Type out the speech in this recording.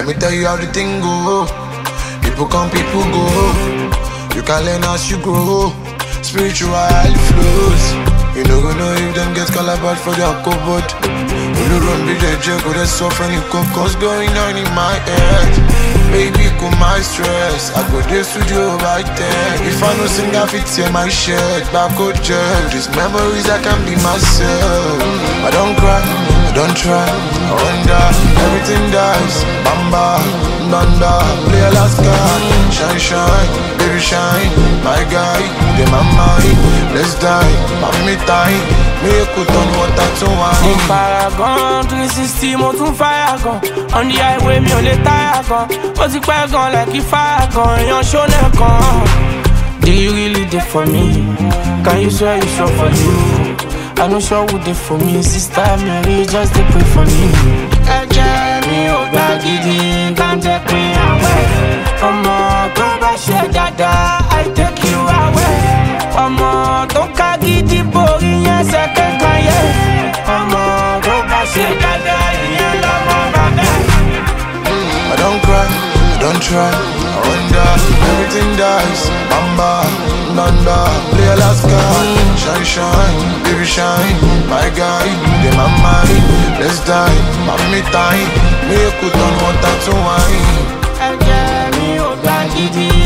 Let me tell you how the thing go. People come, people go. You can learn as you grow. Spiritual flows. You no go know if them get calabash for their cupboard. You run with the jail, go there's so funny cocos going on in my head. Baby, cool my stress. I go to the studio by 10. If I no sing, I fit tear my shirt. Back out jail. These memories I can be myself. I don't cry, I don't try. I wonder, everything dies. Bamba, Nanda, play a last card. Shine, shine, baby shine. My guy, they my mind. Let's die, mommy time. Make you turn water to wine. Paragon, 360, mo tún fire gun. On the highway, mi ò lè tire gun. Ó ti pẹ́ gan like fire gun. Èèyàn ṣó lẹ́kan. Do you really dey for me? Can you swear you sure for you? I no sure who dey for me. Sister Mary, just dey pray for me. Ẹ̀jẹ̀ mi ò gbà gidi, kàn jẹ́ pé àwẹ̀. Ọmọ tó bá ṣe dáadáa, I take you away. Ọmọ tó ká gidi borí yẹn ṣẹ̀kẹ̀ kan yẹ. Ọmọ tó bá ṣe dáadáa, ìyẹn lọ́mọ bàbá. I don't cry, I don't try. I wonder, everything dies. Bamba, Nanda, play a last card. Shine, shine, baby shine. My guy, they my mind. Let's die, mommy time. Make you turn water to wine. Ẹ̀jẹ̀ mi ò gbà gidi.